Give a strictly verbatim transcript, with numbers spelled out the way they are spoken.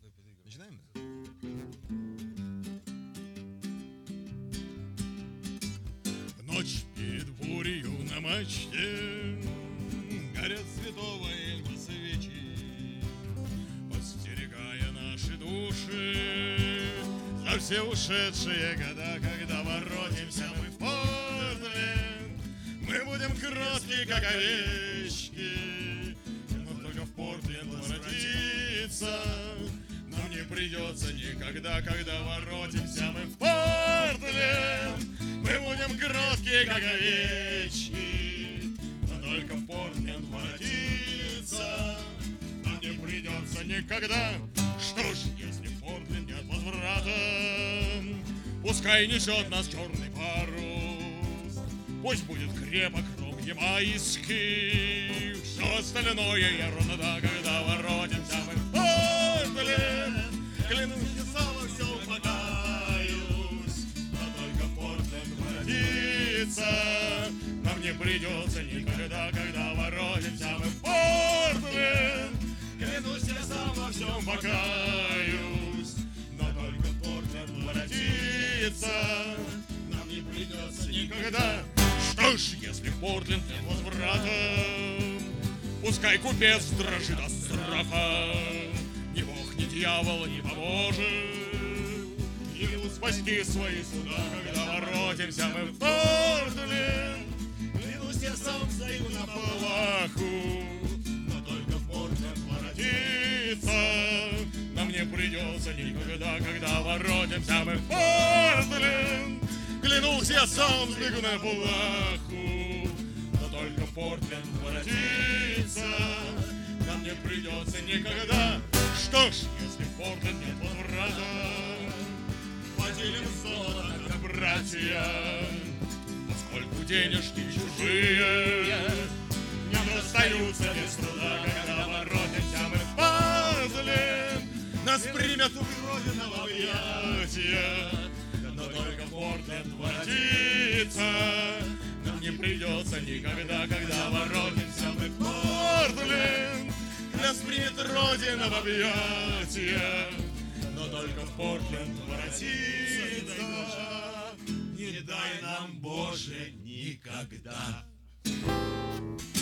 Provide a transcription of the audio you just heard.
Начинаем? В ночь перед бурею на мачте горят святого Эльма свечи, подстерегая наши души за все ушедшие года, когда воротимся мы в Портленд. Мы будем кроткие, как овечки, но только в Портленд воротиться нам не придется никогда, когда воротимся мы в Портленд. Мы будем кроткие, как овечки, но только в Портленд воротиться нам не придется никогда. Что ж, если в Портленд нет возврата, пускай несет нас черный парус, пусть будет крепок ром ямайский, все остальное ерунда, когда воротимся мы в Портленд. Клянусь, я снова все покаюсь, но только в Портленд воротиться нам не придется никогда, когда воротимся мы в Портленд. Клянусь, я сам во всем покаюсь, но только в Портленд воротиться нам не придется никогда. Что ж, если в Портленд нет возврата, пускай купец дрожит от страха, ни бог, ни дьявол не поможет ему спасти свои суда, когда воротимся мы в Портленд. Клянусь, я сам зайду на плаху, но только в Портленд воротиться нам не придется никогда, когда воротимся мы в Портленд. Клянусь, я сам сбегу на плаху, но только в Портленд воротиться нам не придется никогда. Что ж, если в Портленд нет возврата, поделим золото, как братья, поскольку денежки чужие не достаются без труда, когда воротимся мы в Портленд. Нас примет Родина в объятия, но только в Портленд воротиться нам не придется никогда, когда воротимся мы в Портленд. Нас примет Родина в объятия, но только в Портленд воротиться не дай нам, Боже, никогда.